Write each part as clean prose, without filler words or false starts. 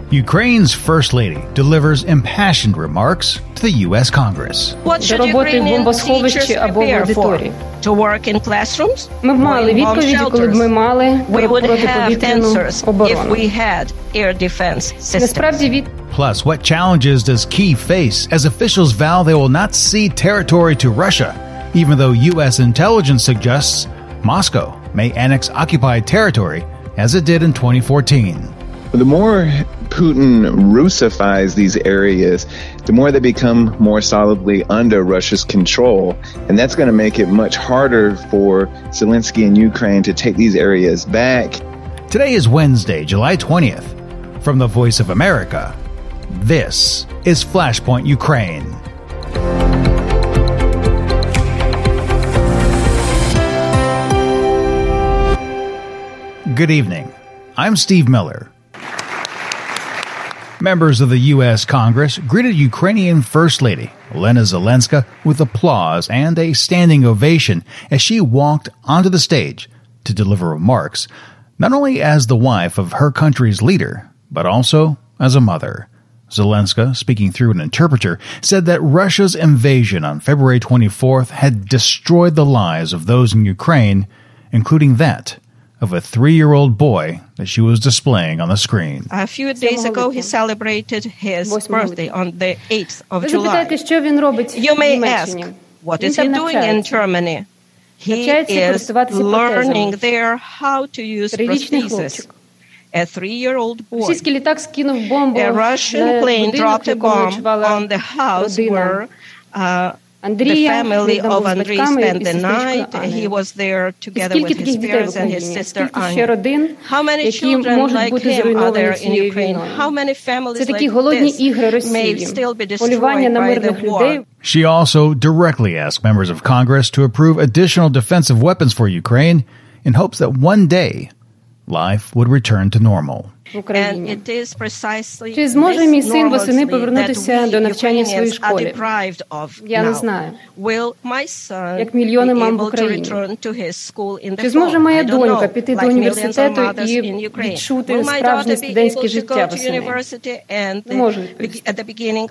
Ukraine's First Lady delivers impassioned remarks to the U.S. Congress. What should Ukrainian teachers prepare for? To work in classrooms? Ми б мали відповіді, коли б ми мали протиповітряну оборону. If we had air defense systems. Plus, what challenges does Kyiv face as officials vow they will not cede territory to Russia, even though U.S. intelligence suggests Moscow may annex occupied territory as it did in 2014. The more Putin Russifies these areas, the more they become more solidly under Russia's control. And that's going to make it much harder for Zelensky and Ukraine to take these areas back. Today is Wednesday, July 20th. From the Voice of America, this is Flashpoint Ukraine. Good evening. I'm Steve Miller. Members of the U.S. Congress greeted Ukrainian First Lady Olena Zelenska with applause and a standing ovation as she walked onto the stage to deliver remarks, not only as the wife of her country's leader, but also as a mother. Zelenska, speaking through an interpreter, said that Russia's invasion on February 24th had destroyed the lives of those in Ukraine, including that of a 3-year-old boy that she was displaying on the screen. A few days ago, he celebrated his birthday on the 8th of July. You may ask, what is he doing in Germany? He is learning there how to use prosthesis. A 3-year-old boy. A Russian plane dropped a bomb on the house where the family of Andriy spent the night. He was there together with his parents and his sister Anya. How many children like him are there in Ukraine? How many families like this may still be destroyed by the war? She also directly asked members of Congress to approve additional defensive weapons for Ukraine in hopes that one day life would return to normal. Чи зможе мій син восени повернутися до навчання в своїй школі? Я не знаю. Як мільйони мам в Україні. Чи зможе моя донька піти до університету і відчути справжнє студентське життя восени? Не можу відповісти.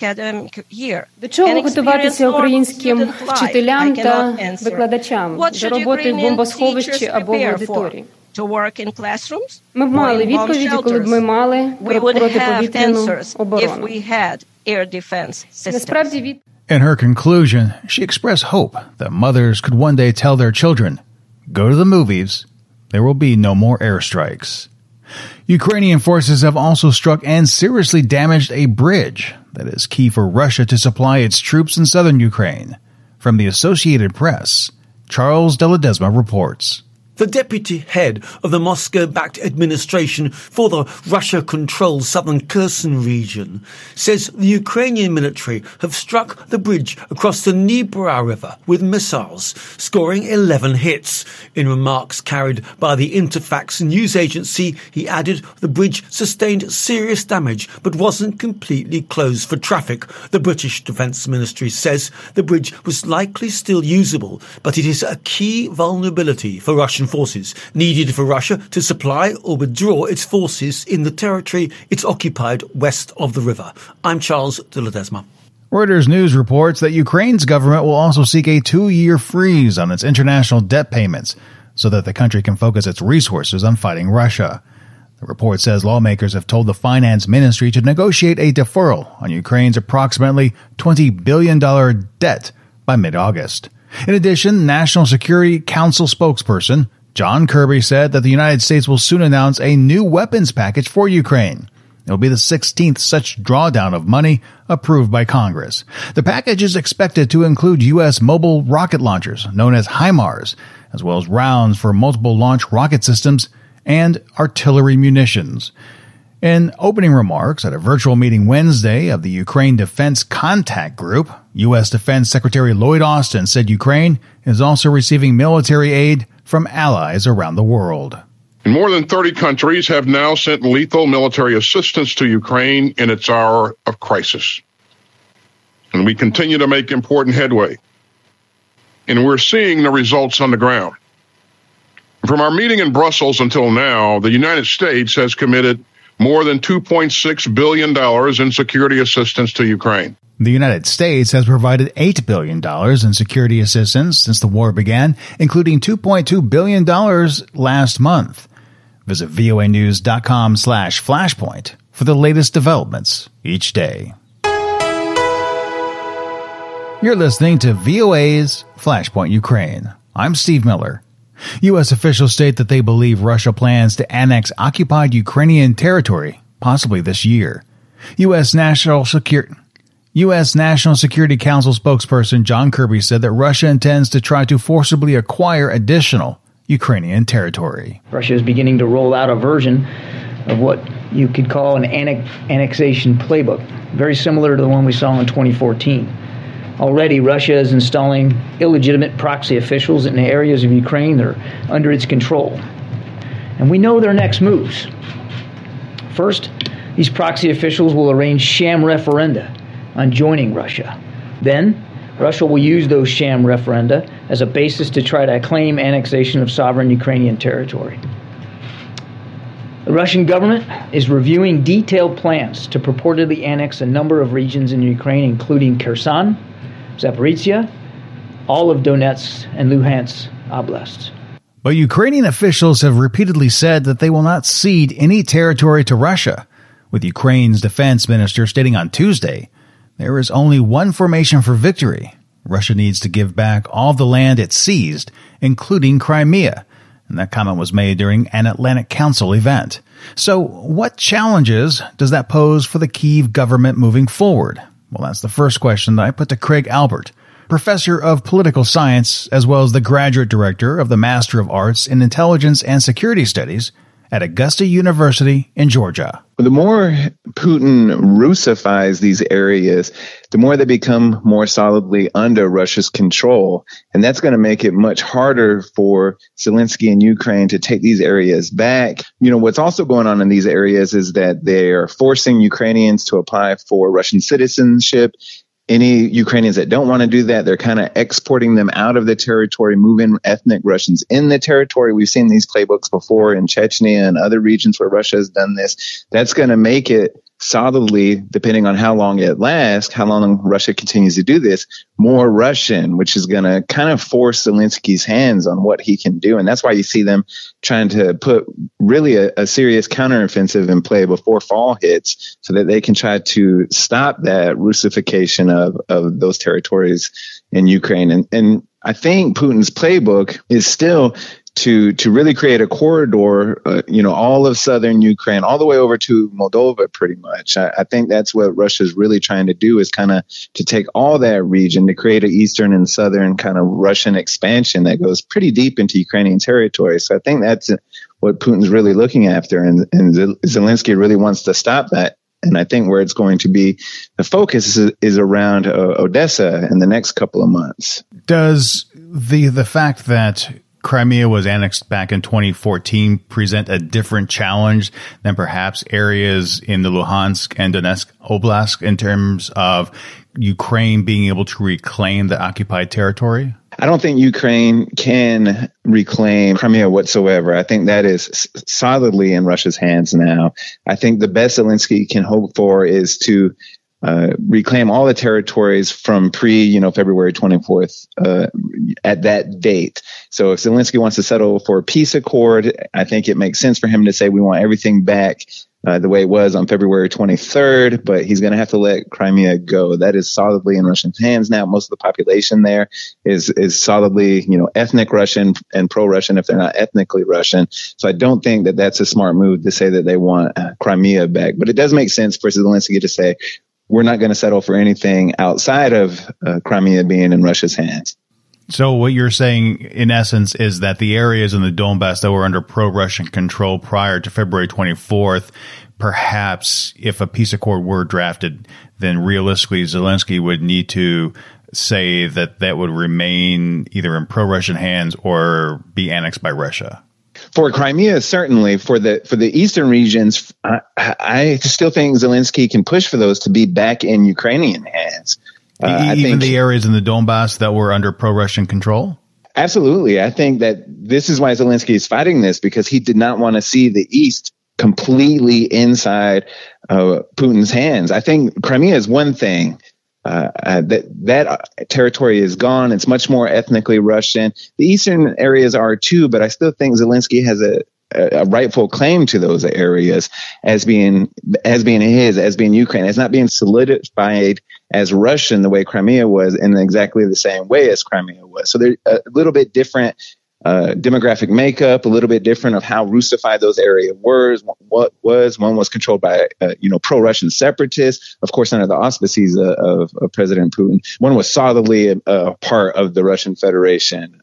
До чого готуватися українським вчителям та викладачам? До роботи в бомбосховищі або в аудиторії? Ми б мали відповіді, коли б ми мали протиповітряну оборону. Насправді In her conclusion, she expressed hope that mothers could one day tell their children, go to the movies, there will be no more airstrikes. Ukrainian forces have also struck and seriously damaged a bridge that is key for Russia to supply its troops in southern Ukraine. From the Associated Press, Charles De Ledesma reports. The deputy head of the Moscow-backed administration for the Russia-controlled southern Kherson region says the Ukrainian military have struck the bridge across the Dnipro River with missiles, scoring 11 hits. In remarks carried by the Interfax news agency, he added the bridge sustained serious damage but wasn't completely closed for traffic. The British Defence Ministry says the bridge was likely still usable, but it is a key vulnerability for Russian forces needed for Russia to supply or withdraw its forces in the territory it's occupied west of the river. I'm Charles De Ledesma. Reuters News reports that Ukraine's government will also seek a 2-year freeze on its international debt payments so that the country can focus its resources on fighting Russia. The report says lawmakers have told the finance ministry to negotiate a deferral on Ukraine's approximately $20 billion debt by mid-August. In addition, National Security Council spokesperson John Kirby said that the United States will soon announce a new weapons package for Ukraine. It will be the 16th such drawdown of money approved by Congress. The package is expected to include U.S. mobile rocket launchers, known as HIMARS, as well as rounds for multiple launch rocket systems and artillery munitions. In opening remarks at a virtual meeting Wednesday of the Ukraine Defense Contact Group, U.S. Defense Secretary Lloyd Austin said Ukraine is also receiving military aid from allies around the world. And more than 30 countries have now sent lethal military assistance to Ukraine in its hour of crisis. And we continue to make important headway. And we're seeing the results on the ground. From our meeting in Brussels until now, the United States has committed more than $2.6 billion in security assistance to Ukraine. The United States has provided $8 billion in security assistance since the war began, including $2.2 billion last month. Visit voanews.com/flashpoint for the latest developments each day. You're listening to VOA's Flashpoint Ukraine. I'm Steve Miller. U.S. officials state that they believe Russia plans to annex occupied Ukrainian territory, possibly this year. U.S. National Security Council spokesperson John Kirby said that Russia intends to try to forcibly acquire additional Ukrainian territory. Russia is beginning to roll out a version of what you could call an annexation playbook, very similar to the one we saw in 2014. Already, Russia is installing illegitimate proxy officials in the areas of Ukraine that are under its control. And we know their next moves. First, these proxy officials will arrange sham referenda on joining Russia. Then, Russia will use those sham referenda as a basis to try to claim annexation of sovereign Ukrainian territory. The Russian government is reviewing detailed plans to purportedly annex a number of regions in Ukraine, including Kherson, Zaporizhia, all of Donetsk and Luhansk oblasts. But Ukrainian officials have repeatedly said that they will not cede any territory to Russia, with Ukraine's defense minister stating on Tuesday, there is only one formation for victory. Russia needs to give back all the land it seized, including Crimea. And that comment was made during an Atlantic Council event. So what challenges does that pose for the Kyiv government moving forward? Well, that's the first question that I put to Craig Albert, professor of political science, as well as the graduate director of the Master of Arts in Intelligence and Security Studies at Augusta University in Georgia. The more Putin Russifies these areas, the more they become more solidly under Russia's control. And that's going to make it much harder for Zelensky and Ukraine to take these areas back. You know, what's also going on in these areas is that they are forcing Ukrainians to apply for Russian citizenship. Any Ukrainians that don't want to do that, they're kind of exporting them out of the territory, moving ethnic Russians in the territory. We've seen these playbooks before in Chechnya and other regions where Russia has done this. That's going to make it solidly, depending on how long it lasts, how long Russia continues to do this, more Russian, which is going to kind of force Zelensky's hands on what he can do. And that's why you see them trying to put really a serious counteroffensive in play before fall hits so that they can try to stop that Russification of those territories in Ukraine. And I think Putin's playbook is still to really create a corridor, all of southern Ukraine, all the way over to Moldova, pretty much. I think that's what Russia's really trying to do, is kind of to take all that region to create an eastern and southern kind of Russian expansion that goes pretty deep into Ukrainian territory. So I think that's what Putin's really looking after, and Zelensky really wants to stop that. And I think where it's going to be, the focus is around Odessa in the next couple of months. Does the fact that Crimea was annexed back in 2014 present a different challenge than perhaps areas in the Luhansk and Donetsk Oblast in terms of Ukraine being able to reclaim the occupied territory? I don't think Ukraine can reclaim Crimea whatsoever. I think that is solidly in Russia's hands now. I think the best Zelensky can hope for is to reclaim all the territories from February 24th at that date. So if Zelensky wants to settle for a peace accord, I think it makes sense for him to say we want everything back the way it was on February 23rd, but he's going to have to let Crimea go. That is solidly in Russian hands now. Most of the population there is solidly, ethnic Russian and pro-Russian if they're not ethnically Russian. So I don't think that that's a smart move to say that they want Crimea back. But it does make sense for Zelensky to say, we're not going to settle for anything outside of Crimea being in Russia's hands. So what you're saying, in essence, is that the areas in the Donbass that were under pro-Russian control prior to February 24th, perhaps if a peace accord were drafted, then realistically Zelensky would need to say that would remain either in pro-Russian hands or be annexed by Russia. For Crimea, certainly. For the eastern regions, I still think Zelensky can push for those to be back in Ukrainian hands. Even the areas in the Donbass that were under pro-Russian control? Absolutely. I think that this is why Zelensky is fighting this, because he did not want to see the East completely inside Putin's hands. I think Crimea is one thing. That territory is gone. It's much more ethnically Russian. The eastern areas are too, but I still think Zelensky has a rightful claim to those areas as being his, as being Ukraine, as not being solidified as Russian the way Crimea was, in exactly the same way as Crimea was. So they're a little bit different demographic makeup, a little bit different of how Russified those areas were. One was controlled by pro-Russian separatists, of course under the auspices of President Putin. One was solidly a part of the Russian Federation,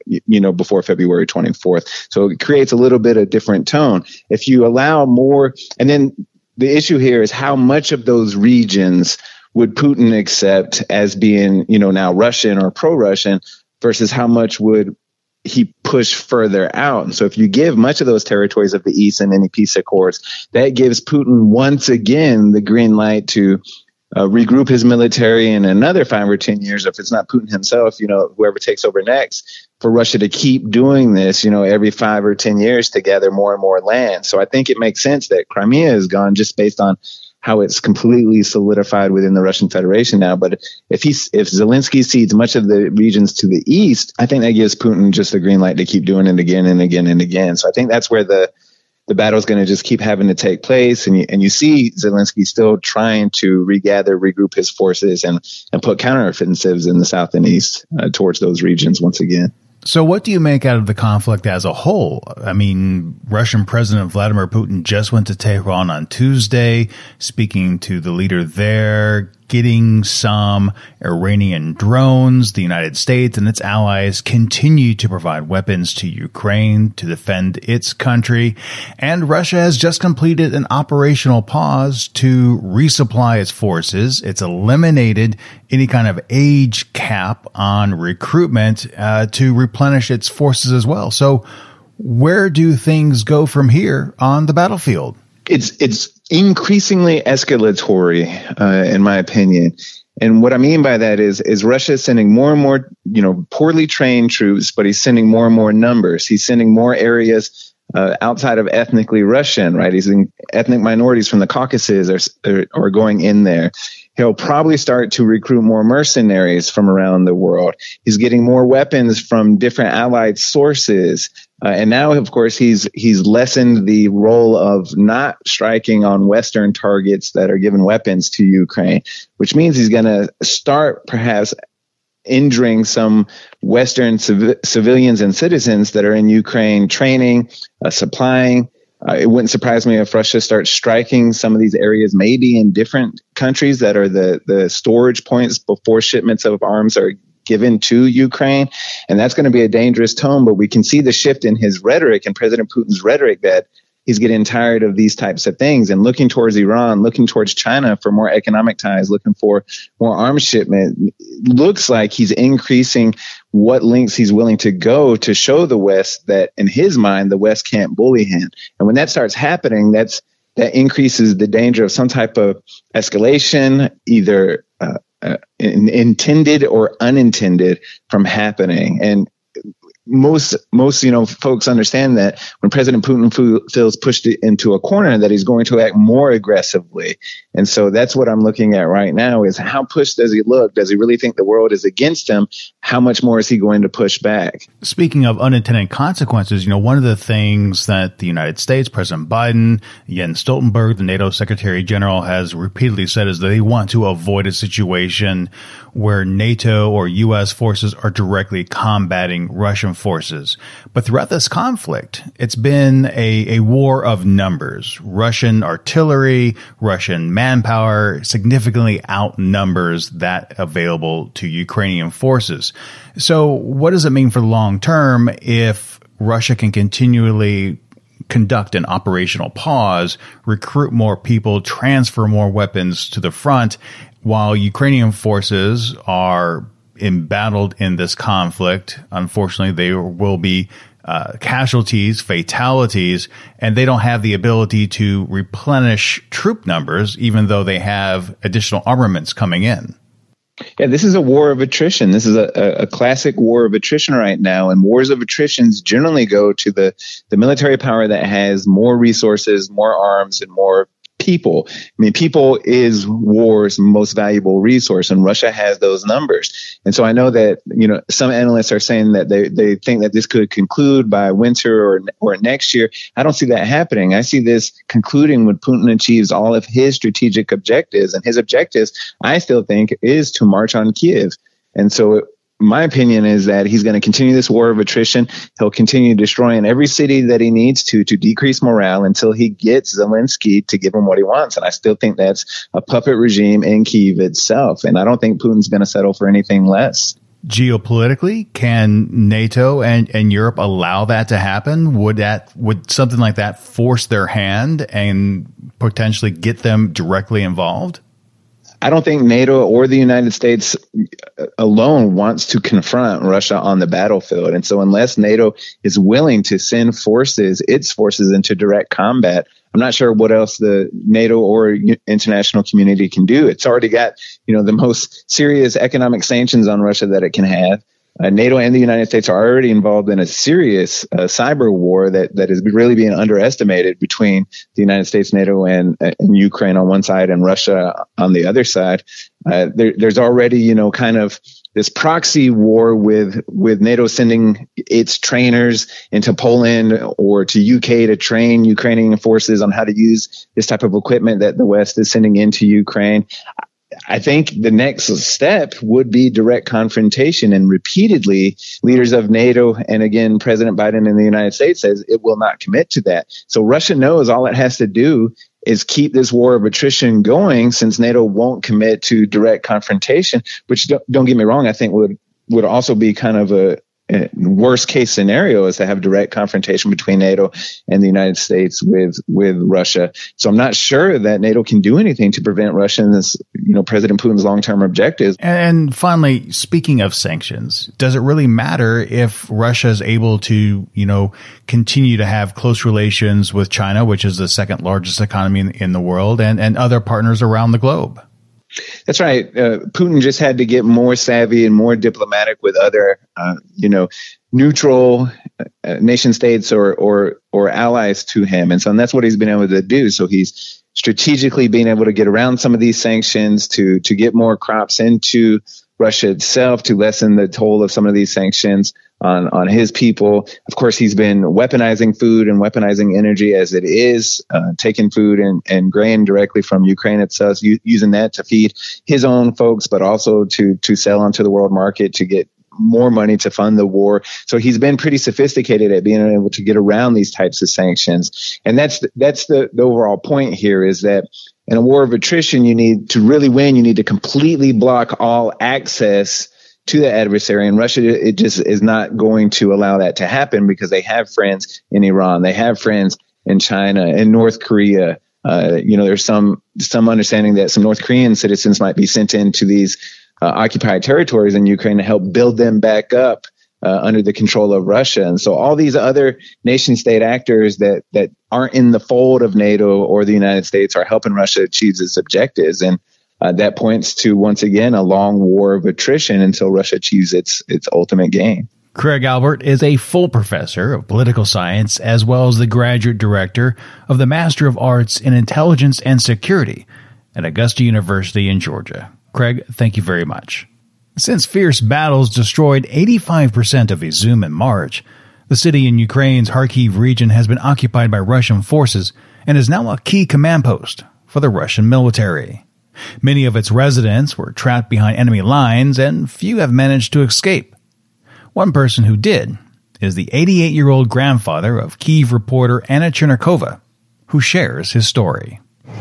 before February 24th. So it creates a little bit of different tone. If you allow more, and then the issue here is how much of those regions would Putin accept as being, now Russian or pro-Russian versus how much would he push further out. And so if you give much of those territories of the East in any peace accords, that gives Putin once again the green light to regroup his military in another 5 or 10 years. If it's not Putin himself, whoever takes over next, for Russia to keep doing this, every 5 or 10 years to gather more and more land. So I think it makes sense that Crimea is gone just based on how it's completely solidified within the Russian Federation now. But if Zelensky cedes much of the regions to the east, I think that gives Putin just the green light to keep doing it again and again and again. So I think that's where the battle is going to just keep having to take place. And you see Zelensky still trying to regroup his forces and put counteroffensives in the south and east towards those regions once again. So what do you make out of the conflict as a whole? I mean, Russian President Vladimir Putin just went to Tehran on Tuesday, speaking to the leader there, getting some Iranian drones. The United States and its allies continue to provide weapons to Ukraine to defend its country. And Russia has just completed an operational pause to resupply its forces. It's eliminated any kind of age cap on recruitment to replenish its forces as well. So where do things go from here on the battlefield? It's increasingly escalatory, in my opinion. And what I mean by that is Russia is sending more and more, poorly trained troops, but he's sending more and more numbers. He's sending more areas outside of ethnically Russian, right? He's in ethnic minorities from the Caucasus are going in there. He'll probably start to recruit more mercenaries from around the world. He's getting more weapons from different allied sources. And now, of course, he's lessened the role of not striking on Western targets that are giving weapons to Ukraine, which means he's going to start perhaps injuring some Western civilians and citizens that are in Ukraine training, supplying. It wouldn't surprise me if Russia starts striking some of these areas, maybe in different countries that are the storage points before shipments of arms are given to Ukraine. And that's going to be a dangerous tone. But we can see the shift in his rhetoric and President Putin's rhetoric that he's getting tired of these types of things and looking towards Iran, looking towards China for more economic ties, looking for more arms shipment. Looks like he's increasing what lengths he's willing to go to show the West that in his mind, the West can't bully him. And when that starts happening, that increases the danger of some type of escalation, either intended or unintended, from happening. And most folks understand that when President Putin feels pushed into a corner, that he's going to act more aggressively. And so that's what I'm looking at right now is how pushed does he look? Does he really think the world is against him? How much more is he going to push back? Speaking of unintended consequences, one of the things that the United States, President Biden, Jens Stoltenberg, the NATO Secretary General, has repeatedly said is that they want to avoid a situation where NATO or U.S. forces are directly combating Russian forces. But throughout this conflict, it's been a war of numbers. Russian artillery, Russian manpower significantly outnumbers that available to Ukrainian forces. So what does it mean for the long term if Russia can continually conduct an operational pause, recruit more people, transfer more weapons to the front, while Ukrainian forces are embattled in this conflict? Unfortunately, there will be casualties, fatalities, and they don't have the ability to replenish troop numbers, even though they have additional armaments coming in. Yeah, this is a war of attrition. This is a classic war of attrition right now. And wars of attrition generally go to the military power that has more resources, more arms, and more people. I mean, people is war's most valuable resource, and Russia has those numbers. And so I know that, some analysts are saying that they think that this could conclude by winter or next year. I don't see that happening. I see this concluding when Putin achieves all of his strategic objectives, and his objectives, I still think, is to march on Kiev. And so my opinion is that he's going to continue this war of attrition. He'll continue destroying every city that he needs to decrease morale until he gets Zelensky to give him what he wants. And I still think that's a puppet regime in Kyiv itself. And I don't think Putin's going to settle for anything less. Geopolitically, can NATO and Europe allow that to happen? Would something like that force their hand and potentially get them directly involved? I don't think NATO or the United States alone wants to confront Russia on the battlefield. And so unless NATO is willing to send its forces into direct combat, I'm not sure what else the NATO or international community can do. It's already got, the most serious economic sanctions on Russia that it can have. NATO and the United States are already involved in a serious cyber war that is really being underestimated between the United States, NATO, and Ukraine on one side and Russia on the other side. There's already, kind of this proxy war with NATO sending its trainers into Poland or to UK to train Ukrainian forces on how to use this type of equipment that the West is sending into Ukraine. I think the next step would be direct confrontation, and repeatedly leaders of NATO and again, President Biden in the United States says it will not commit to that. So Russia knows all it has to do is keep this war of attrition going, since NATO won't commit to direct confrontation, which don't get me wrong, I think would also be kind of a worst case scenario is to have direct confrontation between NATO and the United States with Russia. So I'm not sure that NATO can do anything to prevent Russians, President Putin's long-term objectives. And finally, speaking of sanctions, does it really matter if Russia is able to, continue to have close relations with China, which is the second largest economy in the world, and other partners around the globe? That's right. Putin just had to get more savvy and more diplomatic with other, neutral nation states or allies to him. And so that's what he's been able to do. So he's strategically being able to get around some of these sanctions to get more crops into Russia itself, to lessen the toll of some of these sanctions on his people. Of course, he's been weaponizing food and weaponizing energy as it is, taking food and grain directly from Ukraine itself, using that to feed his own folks, but also to sell onto the world market to get more money to fund the war. So he's been pretty sophisticated at being able to get around these types of sanctions. And that's the overall point here, is that in a war of attrition, you need to really win. You need to completely block all access to the adversary. And Russia, it just is not going to allow that to happen, because they have friends in Iran. They have friends in China and North Korea. There's some understanding that some North Korean citizens might be sent into these occupied territories in Ukraine to help build them back up under the control of Russia. And so all these other nation state actors that aren't in the fold of NATO or the United States are helping Russia achieve its objectives. And that points to, once again, a long war of attrition until Russia achieves its ultimate gain. Craig Albert is a full professor of political science, as well as the graduate director of the Master of Arts in Intelligence and Security at Augusta University in Georgia. Craig, thank you very much. Since fierce battles destroyed 85% of Izum in March, the city in Ukraine's Kharkiv region has been occupied by Russian forces and is now a key command post for the Russian military. Many of its residents were trapped behind enemy lines, and few have managed to escape. One person who did is the 88-year-old grandfather of Kyiv reporter Anna Chernakova, who shares his story.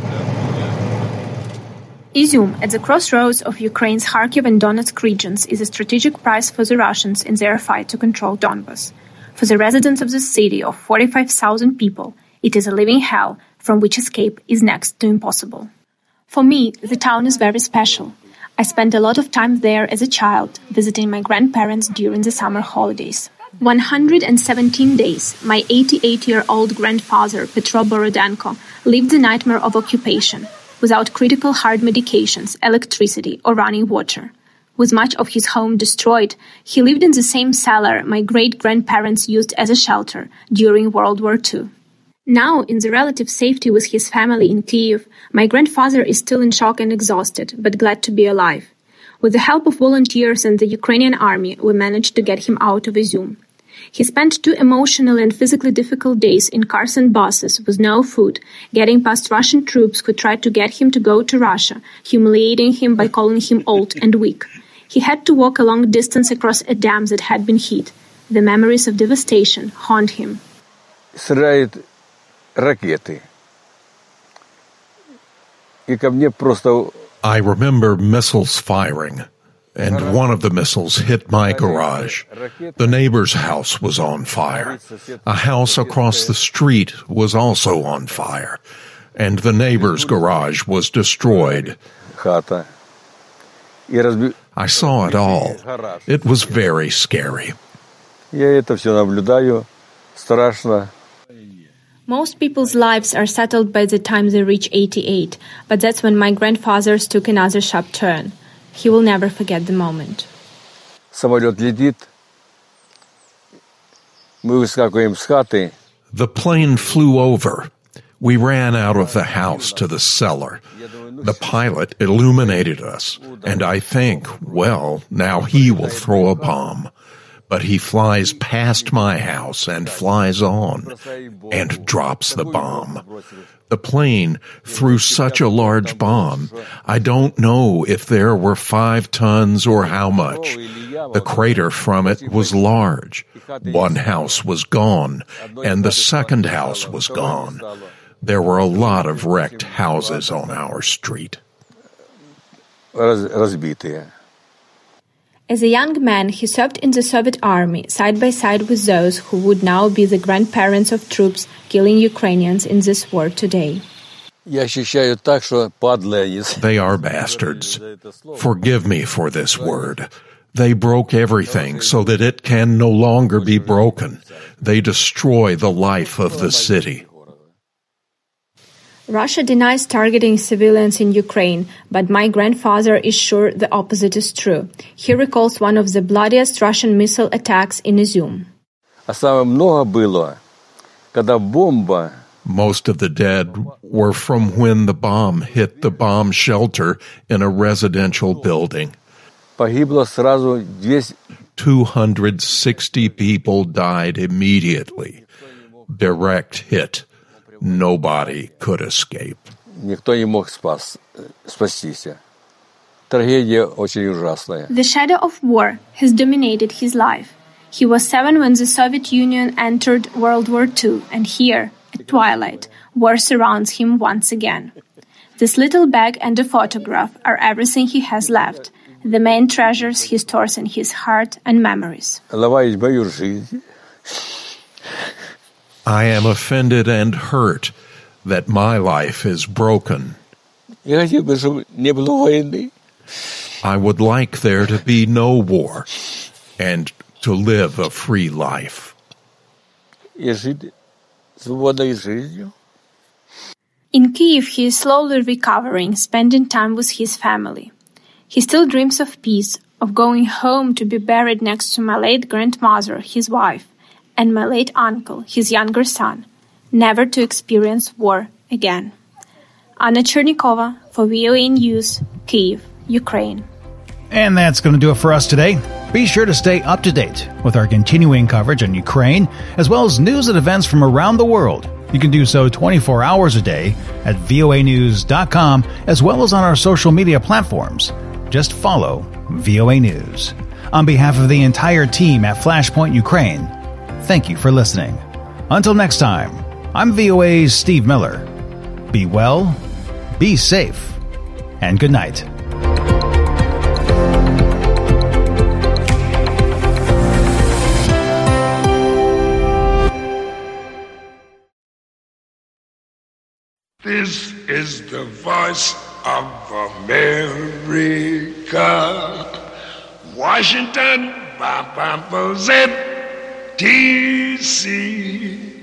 Izum, at the crossroads of Ukraine's Kharkiv and Donetsk regions, is a strategic prize for the Russians in their fight to control Donbas. For the residents of the city of 45,000 people, it is a living hell from which escape is next to impossible. For me, the town is very special. I spent a lot of time there as a child, visiting my grandparents during the summer holidays. 117 days, my 88-year-old grandfather, Petro Borodenko, lived the nightmare of occupation, without critical hard medications, electricity, or running water. With much of his home destroyed, he lived in the same cellar my great-grandparents used as a shelter during World War II. Now, in the relative safety with his family in Kyiv, my grandfather is still in shock and exhausted, but glad to be alive. With the help of volunteers and the Ukrainian army, we managed to get him out of Izum. He spent 2 emotionally and physically difficult days in cars and buses with no food, getting past Russian troops who tried to get him to go to Russia, humiliating him by calling him old and weak. He had to walk a long distance across a dam that had been hit. The memories of devastation haunt him. I remember missiles firing, and one of the missiles hit my garage. The neighbor's house was on fire. A house across the street was also on fire, and the neighbor's garage was destroyed. I saw it all. It was very scary. Most people's lives are settled by the time they reach 88, but that's when my grandfather's took another sharp turn. He will never forget the moment. The plane flew over. We ran out of the house to the cellar. The pilot illuminated us, and I think, well, now he will throw a bomb. But he flies past my house and flies on and drops the bomb. The plane threw such a large bomb, I don't know if there were 5 tons or how much. The crater from it was large. One house was gone, and the second house was gone. There were a lot of wrecked houses on our street. As a young man, he served in the Soviet army, side by side with those who would now be the grandparents of troops killing Ukrainians in this war today. They are bastards. Forgive me for this word. They broke everything so that it can no longer be broken. They destroy the life of the city. Russia denies targeting civilians in Ukraine, but my grandfather is sure the opposite is true. He recalls one of the bloodiest Russian missile attacks in Izum. Most of the dead were from when the bomb hit the bomb shelter in a residential building. 260 people died immediately. Direct hit. Nobody could escape. The shadow of war has dominated his life. He was 7 when the Soviet Union entered World War II, and here, at twilight, war surrounds him once again. This little bag and a photograph are everything he has left, the main treasures he stores in his heart and memories. I am offended and hurt that my life is broken. I would like there to be no war and to live a free life. In Kyiv, he is slowly recovering, spending time with his family. He still dreams of peace, of going home to be buried next to my late grandmother, his wife, and my late uncle, his younger son, never to experience war again. Anna Chernikova for VOA News, Kyiv, Ukraine. And that's going to do it for us today. Be sure to stay up to date with our continuing coverage on Ukraine, as well as news and events from around the world. You can do so 24 hours a day at voanews.com, as well as on our social media platforms. Just follow VOA News. On behalf of the entire team at Flashpoint Ukraine, thank you for listening. Until next time, I'm VOA's Steve Miller. Be well, be safe, and good night. This is the voice of America. Washington, D.C.